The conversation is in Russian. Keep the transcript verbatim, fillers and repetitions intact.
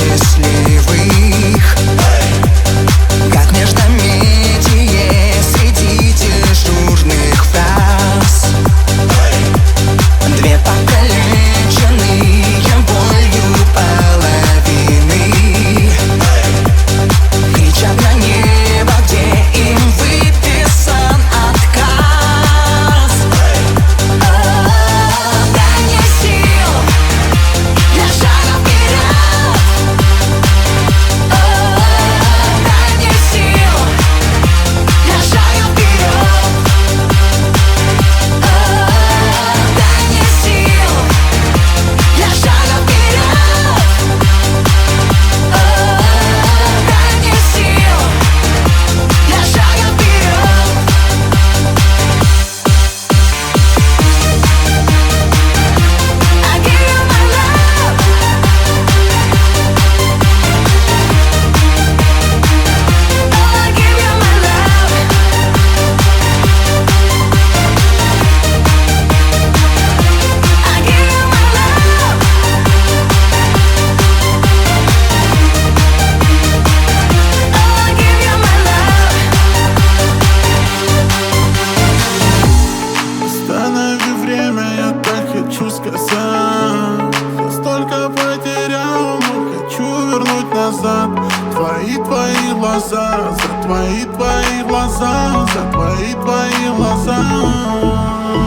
счастливых. Как междометие среди дежурных фраз. Две покалеченные болью половины кричат на небо, где им выписан отказ. Дай мне сил для шага вперед. Дай мне сил для шага вперед. Дай мне сил для шага вперед. Дай мне сил для шага вперед. I give you my love. Oh, I give you my love. I give you my love. Oh, I give you my love. Останови время, я так хочу сказать. Я столько потерял, но хочу вернуть назад. Твои, твои глаза, за твои, твои глаза, за твои, твои глаза.